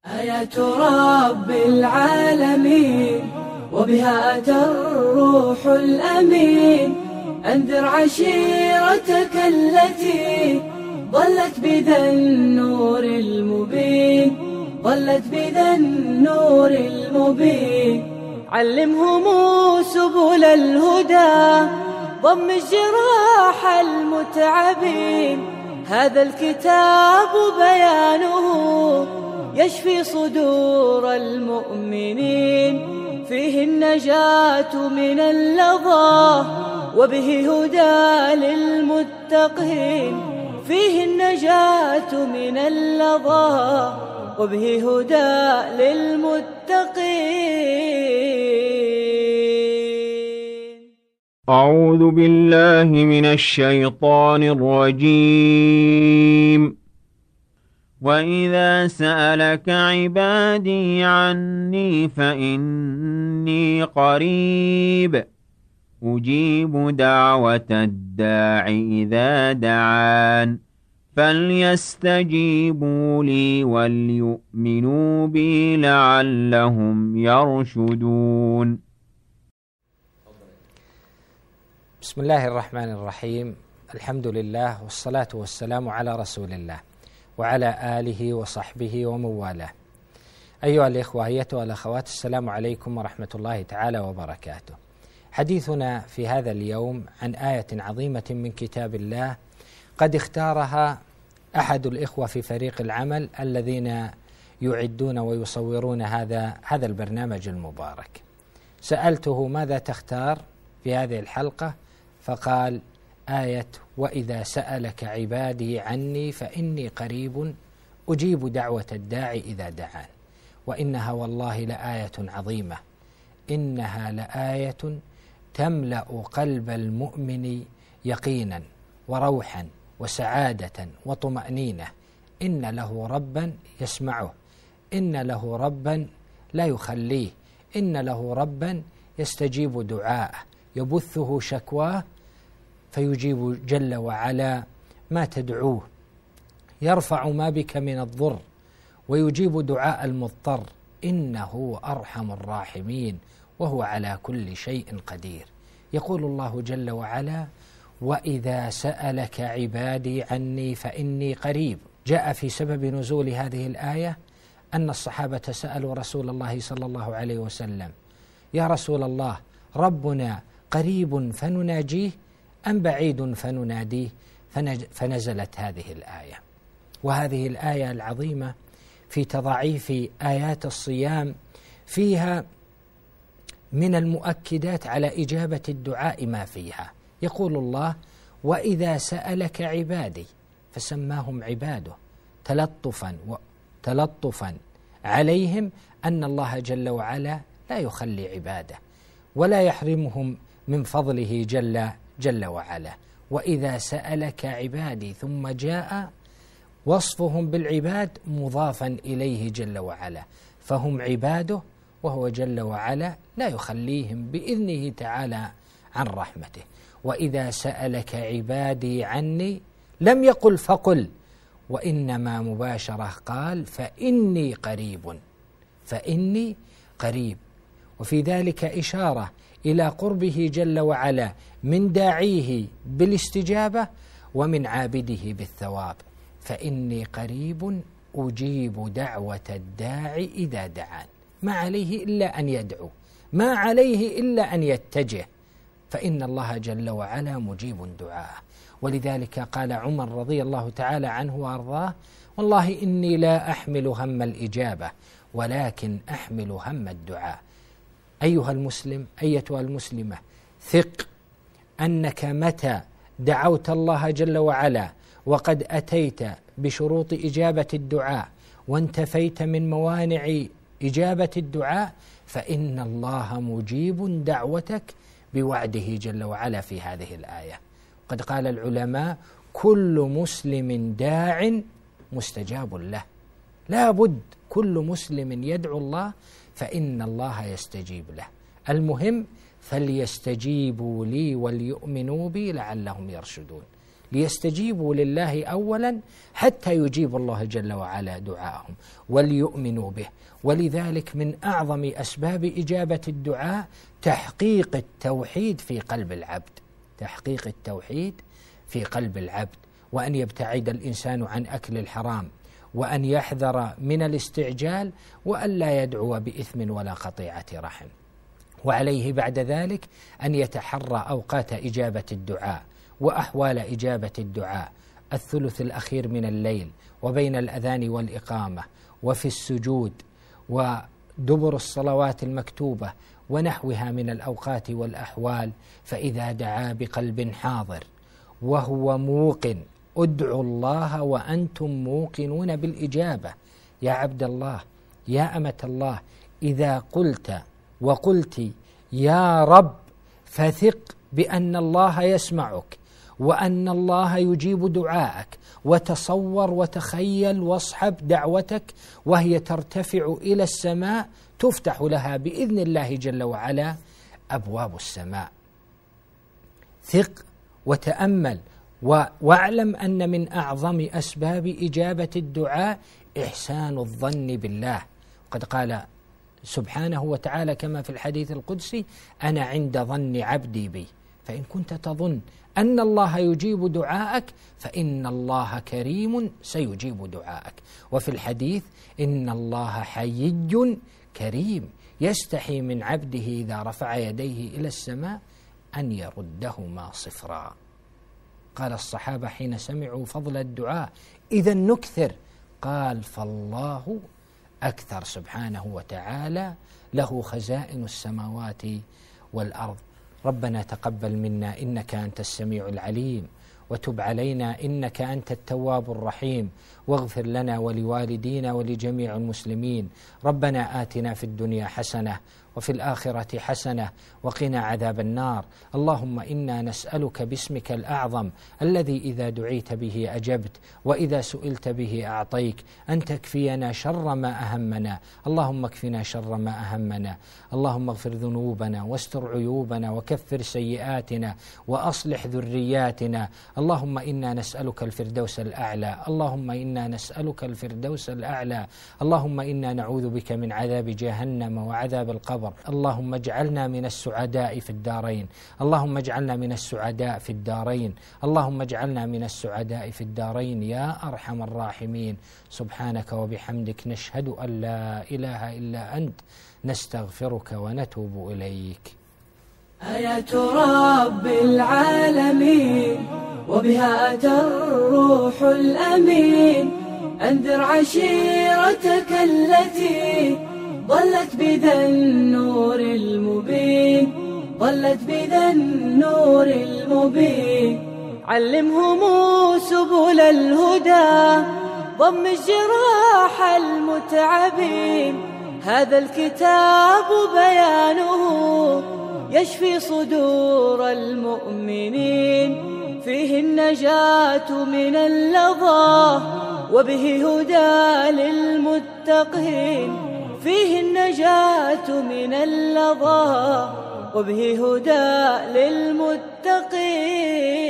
آيات رب العالمين وبها أتى الروح الأمين أنذر عشيرتك التي ضلت بذا النور المبين علمهم سبل الهدى ضم الجراح المتعبين هذا الكتاب بيانه يشفي صدور المؤمنين فيه النجاة من اللظى وبه هدى للمتقين فيه النجاة من اللظى وبه هدى للمتقين. أعوذ بالله من الشيطان الرجيم. وإذا سألك عبادي عني فإني قريب أجيب دعوة الداع إذا دعان فليستجيبوا لي وليؤمنوا بي لعلهم يرشدون. بسم الله الرحمن الرحيم. الحمد لله والصلاة والسلام على رسول الله وعلى آله وصحبه ومن والاه. أيها الإخوة أيتها الأخوات، السلام عليكم ورحمة الله تعالى وبركاته. حديثنا في هذا اليوم عن آية عظيمة من كتاب الله قد اختارها أحد الإخوة في فريق العمل الذين يعدون ويصورون هذا البرنامج المبارك. سألته ماذا تختار في هذه الحلقة؟ فقال آية وإذا سألك عبادي عني فإني قريب أجيب دعوة الداعي إذا دعان. وإنها والله لآية عظيمة، إنها لآية تملأ قلب المؤمن يقينا وروحا وسعادة وطمأنينة. إن له ربا يسمعه، إن له ربا لا يخليه، إن له ربا يستجيب دعاءه، يبثه شكواه فيجيب جل وعلا ما تدعوه، يرفع ما بك من الضر ويجيب دعاء المضطر، إنه أرحم الراحمين وهو على كل شيء قدير. يقول الله جل وعلا وإذا سألك عبادي عني فإني قريب. جاء في سبب نزول هذه الآية أن الصحابة سألوا رسول الله صلى الله عليه وسلم يا رسول الله ربنا قريب فنناجيه أم بعيد فنناديه؟ فنزلت هذه الآية. وهذه الآية العظيمة في تضعيف آيات الصيام فيها من المؤكدات على إجابة الدعاء ما فيها. يقول الله وإذا سألك عبادي، فسماهم عباده تلطفا عليهم أن الله جل وعلا لا يخلي عباده ولا يحرمهم من فضله جل وعلا. وإذا سألك عبادي، ثم جاء وصفهم بالعباد مضافا إليه جل وعلا، فهم عباده وهو جل وعلا لا يخليهم بإذنه تعالى عن رحمته. وإذا سألك عبادي عني لم يقل فقل، وإنما مباشرة قال فإني قريب، وفي ذلك إشارة إلى قربه جل وعلا من داعيه بالاستجابة ومن عابده بالثواب. فإني قريب أجيب دعوة الداعي إذا دعان. ما عليه إلا أن يدعو، ما عليه إلا أن يتجه، فإن الله جل وعلا مجيب دعاء. ولذلك قال عمر رضي الله تعالى عنه وأرضاه والله إني لا أحمل هم الإجابة ولكن أحمل هم الدعاء. أيها المسلم أيتها المسلمة، ثق أنك متى دعوت الله جل وعلا وقد أتيت بشروط إجابة الدعاء وانتفيت من موانع إجابة الدعاء فإن الله مجيب دعوتك بوعده جل وعلا في هذه الآية. قد قال العلماء كل مسلم داع مستجاب له، لا بد كل مسلم يدعو الله فإن الله يستجيب له. المهم فليستجيبوا لي وليؤمنوا بي لعلهم يرشدون. ليستجيبوا لله أولا حتى يجيب الله جل وعلا دعاءهم وليؤمنوا به. ولذلك من أعظم أسباب إجابة الدعاء تحقيق التوحيد في قلب العبد، تحقيق التوحيد في قلب العبد، وأن يبتعد الإنسان عن أكل الحرام، وأن يحذر من الاستعجال، وأن لا يدعو بإثم ولا قطيعة رحم. وعليه بعد ذلك أن يتحرى أوقات إجابة الدعاء وأحوال إجابة الدعاء: الثلث الأخير من الليل، وبين الأذان والإقامة، وفي السجود، ودبر الصلوات المكتوبة، ونحوها من الأوقات والأحوال. فإذا دعا بقلب حاضر وهو موقن، ادعوا الله وأنتم موقنون بالإجابة. يا عبد الله، يا أمة الله، إذا قلت وقلت يا رب فثق بأن الله يسمعك وأن الله يجيب دعاءك، وتصور وتخيل واصحب دعوتك وهي ترتفع إلى السماء، تفتح لها بإذن الله جل وعلا أبواب السماء. ثق وتأمل واعلم أن من أعظم أسباب إجابة الدعاء إحسان الظن بالله. قد قال سبحانه وتعالى كما في الحديث القدسي: أنا عند ظن عبدي بي. فإن كنت تظن أن الله يجيب دعاءك فإن الله كريم سيجيب دعاءك. وفي الحديث: إن الله حيي كريم يستحي من عبده إذا رفع يديه إلى السماء أن يردهما صفرا. قال الصحابة حين سمعوا فضل الدعاء: إذا نكثر. قال: فالله أكثر سبحانه وتعالى، له خزائن السماوات والأرض. ربنا تقبل منا إنك أنت السميع العليم، وتب علينا إنك أنت التواب الرحيم، واغفر لنا ولوالدينا ولجميع المسلمين. ربنا آتنا في الدنيا حسنة وفي الآخرة حسنة وقنا عذاب النار. اللهم إنا نسألك باسمك الأعظم الذي إذا دعيت به أجبت وإذا سئلت به أعطيك أن تكفينا شر ما أهمنا. اللهم اكفنا شر ما أهمنا. اللهم اغفر ذنوبنا واستر عيوبنا وكفر سيئاتنا وأصلح ذرياتنا. اللهم إنا نسألك الفردوس الأعلى. اللهم إنا نسألك الفردوس الأعلى. اللهم إنا نعوذ بك من عذاب جهنم وعذاب القبر. اللهم اجعلنا من السعداء في الدارين. اللهم اجعلنا من السعداء في الدارين. اللهم اجعلنا من السعداء في الدارين يا أرحم الراحمين. سبحانك وبحمدك نشهد أن لا إله إلا أنت، نستغفرك ونتوب إليك. آيات رب العالمين وبها أتى الروح الأمين، أنذر عشيرتك التي ضلت بذا النور المبين، ضلت بذا النور المبين. علمهم سبل الهدى، ضم الجراح المتعبين. هذا الكتاب بيانه يشفي صدور المؤمنين، فيه النجاة من اللظى وبه هدى للمتقين، فيه النجاة من اللظى وبه هدى للمتقين.